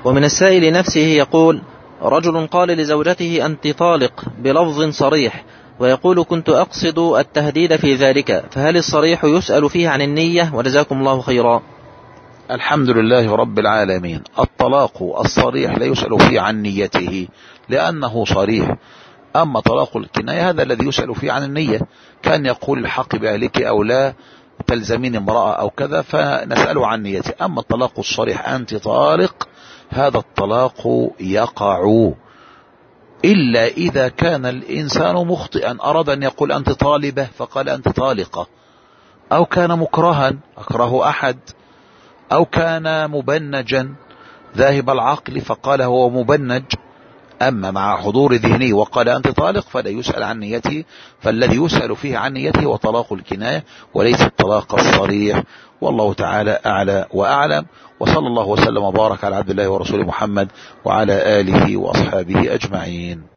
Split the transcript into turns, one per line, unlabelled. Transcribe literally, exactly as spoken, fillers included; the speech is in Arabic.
ومن السائل نفسه يقول: رجل قال لزوجته أنت طالق بلفظ صريح، ويقول كنت أقصد التهديد في ذلك، فهل الصريح يسأل فيه عن النية؟ وجزاكم الله خيرا.
الحمد لله رب العالمين. الطلاق الصريح لا يسأل فيه عن نيته لأنه صريح. أما طلاق الكناية هذا الذي يسأل فيه عن النية، كان يقول الحق بأهلك أو لا تلزمين امرأة أو كذا فنسأله عن نيته. أما الطلاق الصريح أنت طالق، هذا الطلاق يقع إلا إذا كان الإنسان مخطئا، أراد أن يقول أنت طالبة فقال أنت طالقة، أو كان مكرها أكره أحد، أو كان مبنجا ذاهب العقل فقال هو مبنج. أما مع حضور ذهني وقال أنت طالق فلا يسأل عن نيته، فالذي يسأل فيه عن نيته هو طلاق الكناية وليس الطلاق الصريح. والله تعالى أعلى وأعلم، وصلى الله وسلم وبارك على عبد الله ورسوله محمد وعلى آله وأصحابه أجمعين.